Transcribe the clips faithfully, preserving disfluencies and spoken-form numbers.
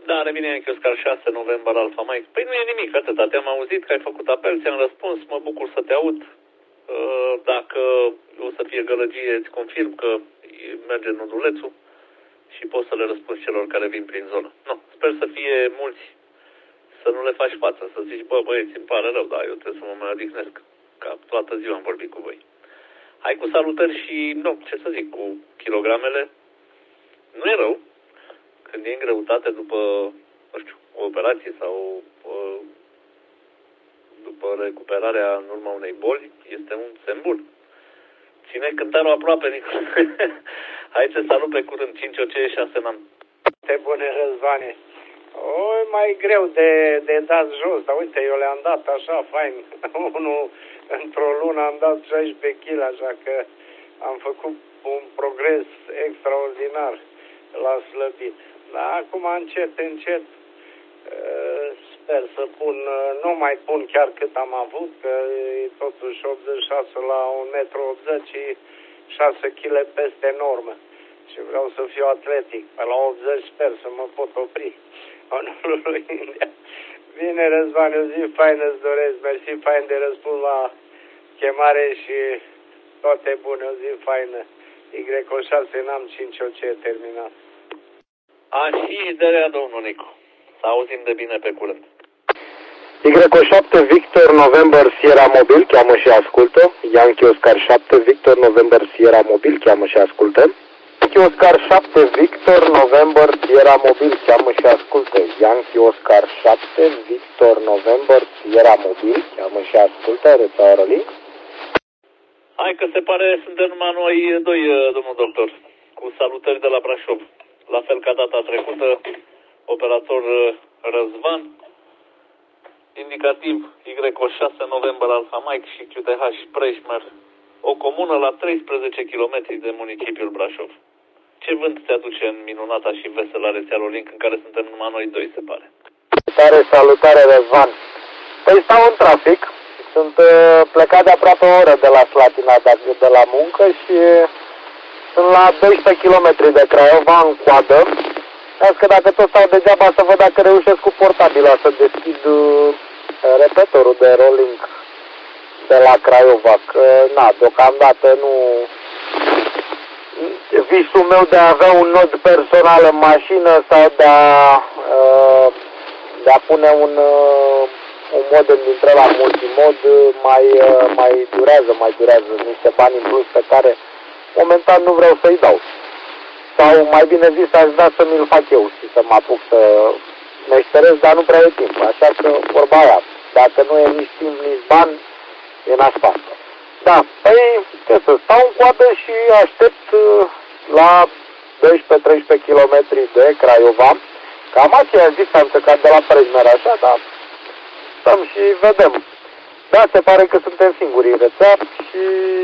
Da, revine Yankee Oscar șase, November Alpha Mike. Păi nu e nimic, atâta. Te-am auzit că ai făcut apel, ți-am răspuns, mă bucur să te aud. Dacă o să fie gălăgie, îți confirm că merge nodulețul și poți să le răspunzi celor care vin prin zonă. Nu, sper să fie mulți, să nu le faci față, să zici, bă, băieți, îmi pare rău, dar eu trebuie să mă mai odihnesc, că toată ziua am vorbit cu voi. Hai cu salutări și, nu, ce să zic, cu kilogramele, nu e rău, când e în greutate după, nu știu, o operație sau uh, după recuperarea în urma unei boli, este un semn bun. Ține cântarul aproape, Nicol. Hai să salut pe curând, cinci O C șase n-am. Te bune, Răzvane. O, e mai greu de, de dat jos, dar uite, eu le-am dat așa, fain. Unul, într-o lună am dat șaisprezece kilograme, așa că am făcut un progres extraordinar la slăbit. Dar acum încet, încet, sper să pun, nu mai pun chiar cât am avut, că e totuși optzeci și șase la un metru optzeci și șase kilograme peste normă. Și vreau să fiu atletic. Pe la optzeci sper să mă pot opri. Onului India. Bine, Răzvan, o zi faină îți doresc. Mersi fain de răspuns la chemare și toate bune. O zi faină. Y O șase n-am cinci O C terminat. A, și de rea, domnul Nicu. Să auzim de bine pe curând. Y O șapte Victor November Sierra Mobil, cheamă și ascultă. Yankee Oscar șapte Victor November Sierra Mobil, cheamă și ascultă. Yankee Oscar șapte Victor November Sierra Mobil, cheamă și ascultă. Yankee Oscar șapte Victor November Sierra Mobil, cheamă și ascultă. Rețeaua Rolling. Hai că se pare suntem numai noi doi, domnul doctor, cu salutări de la Brașov. La fel ca data trecută, operator Răzvan, indicativ Y O șase November Alpha Mike și Q T H Preșmer, o comună la treisprezece kilometri de municipiul Brașov. Ce vânt te aduce în minunata și veselă rețea Rolink, în care suntem numai noi doi, se pare? Salutare, salutare, Răzvan. Păi stau în trafic, sunt uh, plecat de aproape o oră de la Slatina, de la muncă și sunt la doisprezece kilometri de Craiova, în coadă. Las că dacă tot stau degeaba, să văd dacă reușesc cu portabila să deschid uh, repetorul de rolling de la Craiova, că na, deocamdată nu... Visul meu de a avea un nod personal în mașină sau de a, uh, de a pune un, uh, un modem dintre la multimod mai, uh, mai durează, mai durează niște bani în plus pe care momentan nu vreau să-i dau. Sau mai bine zis, aș vrea să mi-l fac eu și să mă apuc să meșterez, dar nu prea e timp. Așa că vorba aia, dacă nu e nici timp, nici bani, e nașpa. Da, păi, ce să stau în coadă și aștept la doisprezece treisprezece kilometri de Craiova. Cam aceeași distanță ca de la Preșmer, așa, dar stăm și vedem. Da, se pare că suntem singuri în rețea și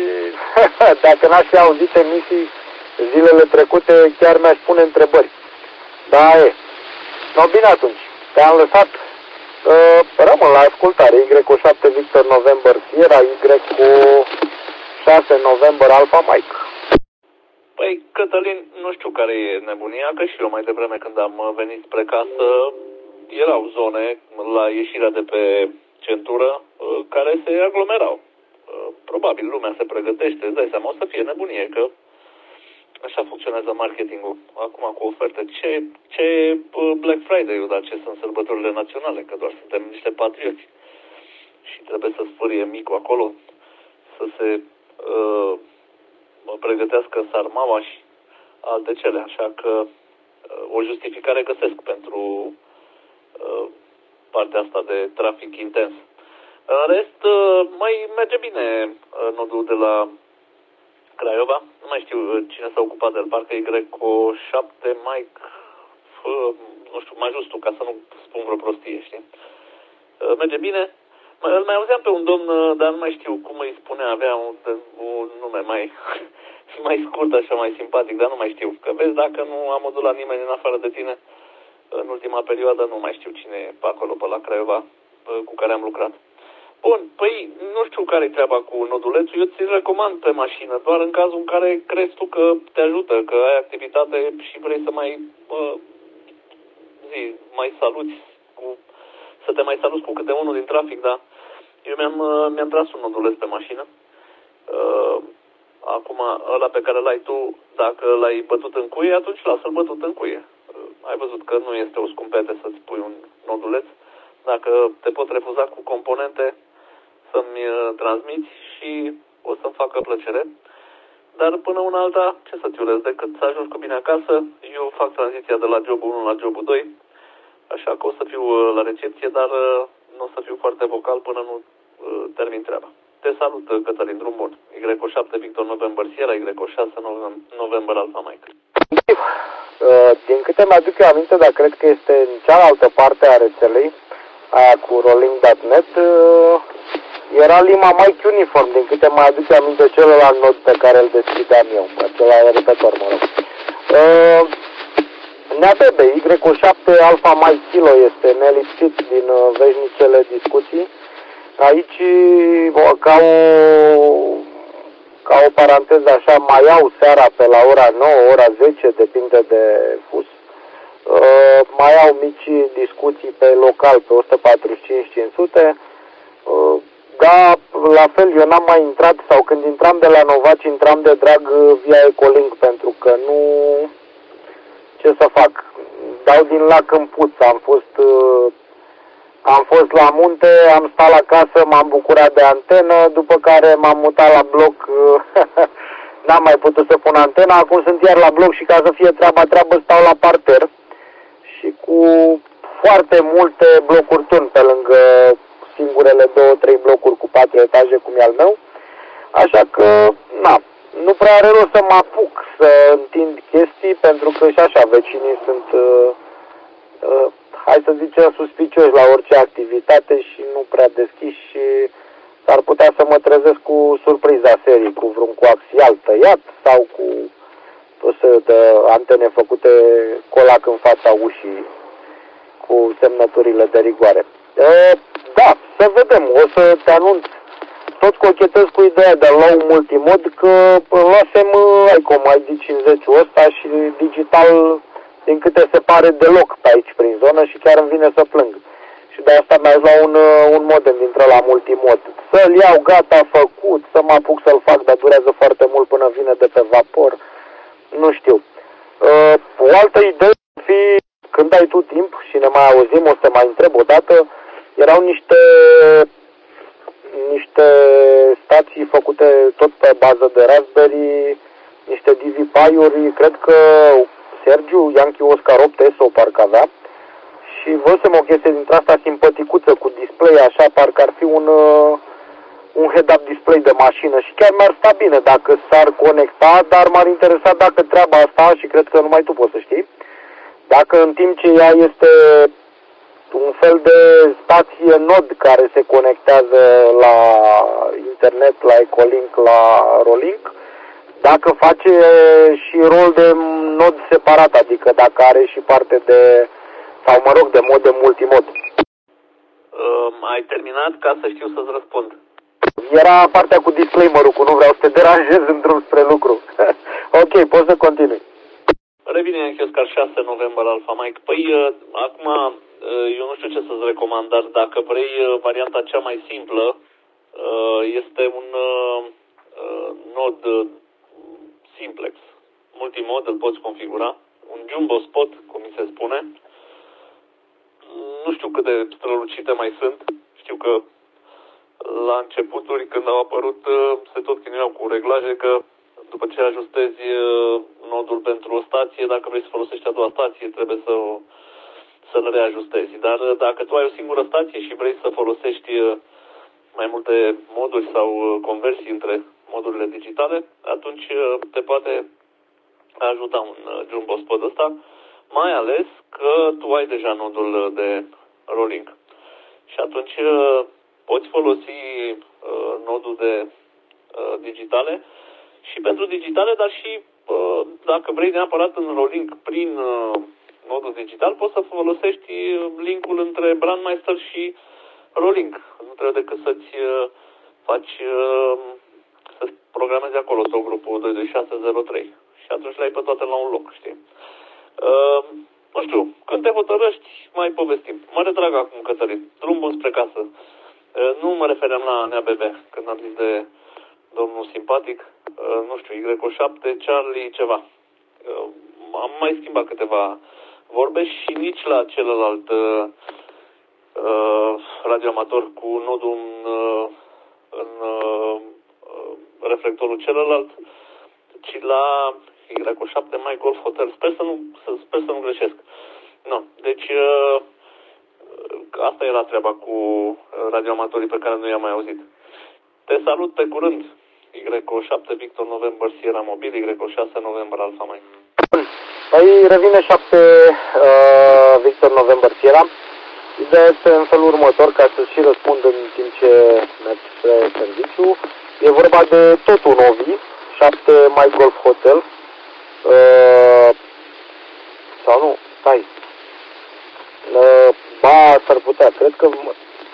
dacă n-aș fi auzit emisii zilele trecute, chiar mi-aș pune întrebări. Da, e. No, bine atunci. Te-am lăsat. Uh, rămân la ascultare. Y O șapte Victor November Sierra, Y O șase November Alpha Mike. Păi, Cătălin, nu știu care e nebunia, că și eu mai devreme când am venit spre casă, erau zone la ieșirea de pe centură care se aglomerau. Probabil lumea se pregătește, îți dai seama, o să fie nebunie, că așa funcționează marketingul. Acum cu oferte. Ce, ce Black Friday-ul, dar ce sunt sărbătorile naționale, că doar suntem niște patrioți. Și trebuie să sfârie micul acolo, să se uh, pregătească sarmaua și alte cele. Așa că uh, o justificare găsesc pentru uh, partea asta de trafic intens. În rest, uh, mai merge bine uh, nodul de la Craiova. Nu mai știu cine s-a ocupat de el, parcă Y O șapte Mike, uh, nu știu, mai just tu, ca să nu spun vreo prostie, știi? Uh, merge bine. Îl mai auzeam pe un domn, dar nu mai știu cum îi spunea, avea un, un nume mai, mai scurt, așa, mai simpatic, dar nu mai știu. Că vezi, dacă nu am modulat nimeni în afară de tine, în ultima perioadă nu mai știu cine e pe acolo, pe la Craiova, cu care am lucrat. Bun, păi nu știu care e treaba cu nodulețul, eu ți-l recomand pe mașină, doar în cazul în care crezi tu că te ajută, că ai activitate și vrei să mai, uh, zi, mai saluți cu, să te mai saluți cu câte unul din trafic, dar eu mi-am, mi-am tras un noduleț pe mașină. Uh, acum, ăla pe care l-ai tu, dacă l-ai bătut în cuie, atunci lasă-l bătut în cuie. Uh, ai văzut că nu este o scumpete să-ți pui un noduleț. Dacă te pot refuza cu componente, să-mi uh, transmiți și o să-mi facă plăcere. Dar până una alta, ce să-ți urez, decât să ajungi cu bine acasă, eu fac tranziția de la jobul unu la jobul doi, așa că o să fiu uh, la recepție, dar uh, nu o să fiu foarte vocal până nu uh, termin treaba. Te salut, Cătălin, drum bun. Y O șapte Victor November Sierra, Y O șase November Alpha Mike. Din câte mi-aduc eu aminte, dar cred că este în cealaltă parte a rețelei, aia cu rolling punct net, era Lima Mike Uniform, din câte mai aduc eu aminte celălalt nod pe care îl deschideam eu, acela repetitor, mă rog. Neabebe, Y O șapte Alpha Mike Kilo este nelipsit din veșnicele discuții. Aici, ca o, ca o paranteză așa, mai au seara pe la ora nouă, ora zece, depinde de fus. Uh, mai au mici discuții pe local, pe o sută patruzeci și cinci cinci sute. Uh, da, la fel, eu n-am mai intrat, sau când intram de la Novaci, intram de drag via Ecolink, pentru că nu... Ce să fac? Dau din lac în puț, am fost... Uh, Am fost la munte, am stat la casă, m-am bucurat de antenă, după care m-am mutat la bloc, n-am mai putut să pun antena, acum sunt iar la bloc și ca să fie treaba treabă stau la parter și cu foarte multe blocuri turn pe lângă singurele două, trei blocuri cu patru etaje cum e al meu, așa că, na, nu prea are rost să mă apuc să întind chestii pentru că și așa vecinii sunt... Uh, uh, hai să zicem, suspicioși la orice activitate și nu prea deschiși și s-ar putea să mă trezesc cu surpriza serii, cu vreun coaxial tăiat sau cu o să de antene făcute colac în fața ușii cu semnăturile de rigoare. E, da, să vedem, o să te anunț. Tot cochetez cu ideea de low multimod că luasem ICOM I D cincizeci-ul ăsta și digital din câte se pare deloc pe aici prin zonă și chiar îmi vine să plâng. Și de asta mi-a la un, un modem dintre la multimod. Să-l iau gata făcut, să mă apuc să-l fac, dar durează foarte mult până vine de pe vapor. Nu știu. Uh, o altă idee ar fi, când ai tu timp și ne mai auzim, o să te mai întreb o dată, erau niște, niște stații făcute tot pe bază de Raspberry, niște D V P-uri, cred că Sergiu, Yankee Oscar opt S o parcă avea și văzusem o chestie dintre asta simpaticuță cu display așa, parcă ar fi un, uh, un head-up display de mașină și chiar mi-ar sta bine dacă s-ar conecta, dar m-ar interesa dacă treaba asta, și cred că numai tu poți să știi, dacă în timp ce ea este un fel de stație nod care se conectează la internet, la Ecolink, la Rolink, dacă face și rol de nod separat, adică dacă are și parte de, sau mă rog, de modem multimod. Um, ai terminat ca să știu să-ți răspund. Era partea cu disclaimer-ul, cu nu vreau să te deranjez în drum spre lucru. Ok, poți să continui. Revine Yankee Oscar șase November Alpha Mike. Păi, uh, acum, uh, eu nu știu ce să-ți recomand, dar dacă vrei uh, varianta cea mai simplă, uh, este un uh, uh, nod uh, simplex. Multimod, îl poți configura. Un jumbo spot, cum mi se spune. Nu știu cât de strălucite mai sunt. Știu că la începuturi, când au apărut, se tot chinuiau cu reglaje, că după ce ajustezi nodul pentru o stație, dacă vrei să folosești a doua stație, trebuie să să-l reajustezi. Dar dacă tu ai o singură stație și vrei să folosești mai multe moduri sau conversii între modurile digitale, atunci te poate ajuta un jumbo spot ăsta, mai ales că tu ai deja nodul de rolling. Și atunci poți folosi uh, nodul de uh, digitale și pentru digitale, dar și uh, dacă vrei neapărat în rolling prin uh, nodul digital, poți să folosești linkul între Brandmeister și rolling. Nu trebuie decât să-ți uh, faci, uh, să-ți programezi acolo sau grupul doi doi șase zero trei și atunci le ai pe toate la un loc, știi? Uh, nu știu, când te hotărăști, mai povestim. Mă retrag acum, Cătălin. Drum bun spre casă. Nu mă refeream la N A B B, când am zis de domnul simpatic. Nu știu, Y O șapte, Charlie, ceva. Am mai schimbat câteva vorbe și nici la celălalt uh, radioamator cu nodul în, uh, în uh, reflectorul celălalt, ci la Y O șapte mai Golf Hotel. Sper să nu, sper să nu greșesc. No. Deci uh, asta era treaba cu radioamatorii pe care nu i-am mai auzit. Te salut, pe curând. Y O șapte Victor November Sierra Mobil, Y O șase November Alpha Mike. Păi revine șapte uh, Victor November Sierra. Ideea este în felul următor, ca să și răspund în timp ce merg spre serviciu. E vorba de tot un O V I, șapte My Golf Hotel. Uh, sau nu, stai. Uh, ba, s-ar putea, cred că... Uh,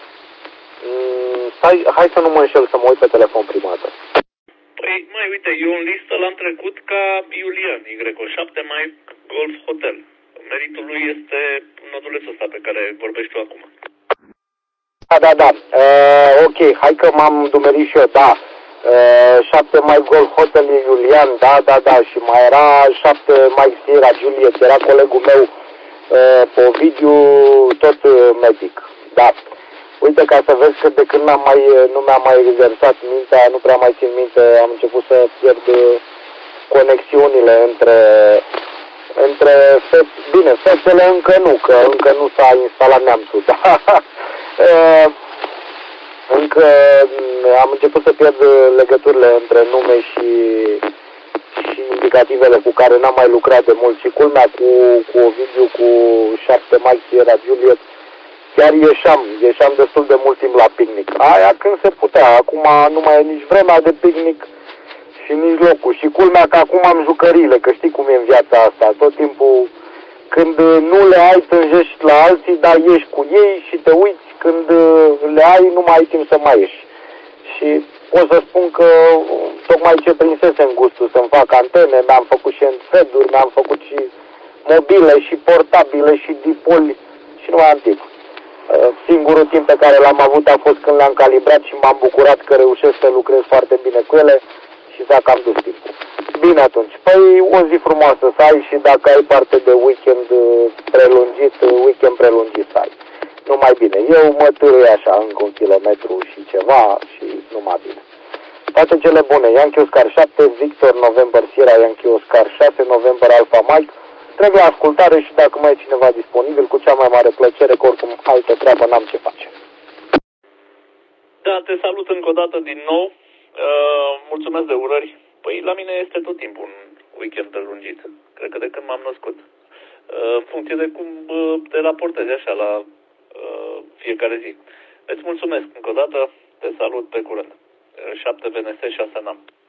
stai, hai să nu mă înșel, să mă uit pe telefon prima dată. Păi, mai uite, eu în listă l-am trecut ca Iulian, Y O șapte My Golf Hotel. Meritul lui este nodulețul ăsta pe care vorbești tu acum. Da, da, da. Uh, ok, hai că m-am dumerit și eu, da. Uh, șapte My Golf Hotel e Iulian, da, da, da. Și mai era șapte My Sierra Juliet, era colegul meu uh, pe Ovidiu, tot uh, medic. Da. Uite, ca să vezi că de când am mai, nu mi-am mai exersat mintea, nu prea mai țin minte, am început să pierd conexiunile între, între fețe. Bine, fețele încă nu, că încă nu s-a instalat neamțul, dar încă am început să pierd legăturile între nume și, și indicativele cu care n-am mai lucrat de mult. Și culmea cu, cu Ovidiu, cu șapte Mike Sierra Juliet, chiar ieșeam, ieșeam destul de mult timp la picnic. Aia când se putea, acum nu mai e nici vremea de picnic și nici locul. Și culmea că acum am jucăriile, că știi cum e în viața asta. Tot timpul, când nu le ai, tânjești la alții, dar ieși cu ei și te uiți. Când le ai, nu mai ai timp să mai ieși. Și pot să spun că tocmai ce prinsesem gustul să-mi fac antene, mi-am făcut și entfeduri, mi-am făcut și mobile, și portabile, și dipoli și nu mai am timp. Singurul timp pe care l-am avut a fost când le-am calibrat și m-am bucurat că reușesc să lucrez foarte bine cu ele și s-a cam dus timpul. Bine atunci, păi o zi frumoasă să ai și dacă ai parte de weekend prelungit, weekend prelungit să ai. Numai bine, eu mă târâi așa încă un kilometru și ceva și numai bine. Toate cele bune, Yankee Oscar șapte, Victor November Sierra, Yankee Oscar șase, November Alpha Mike. Trebuie ascultare și dacă mai e cineva disponibil, cu cea mai mare plăcere, că oricum altă treabă n-am ce face. Da, te salut încă o dată din nou. Uh, mulțumesc de urări. Păi la mine este tot timpul un weekend prelungit. Cred că de când m-am născut. Uh, în funcție de cum uh, te raportezi așa la uh, fiecare zi. Îți mulțumesc încă o dată. Te salut pe curând. Uh, șapte V N S, șase N A M.